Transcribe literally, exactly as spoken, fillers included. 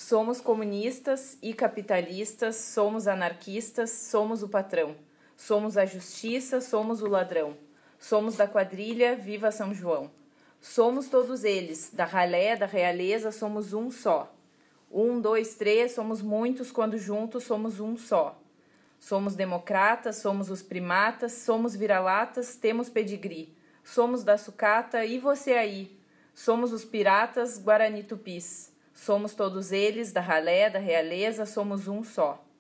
Somos comunistas e capitalistas, somos anarquistas, somos o patrão. Somos a justiça, somos o ladrão. Somos da quadrilha, viva São João. Somos todos eles, da ralé, da realeza, somos um só. Um, dois, três, somos muitos, quando juntos somos um só. Somos democratas, somos os primatas, somos vira-latas, temos pedigree. Somos da sucata, e você aí? Somos os piratas, Guarani Tupis. Somos todos eles, da ralé, da realeza, somos um só.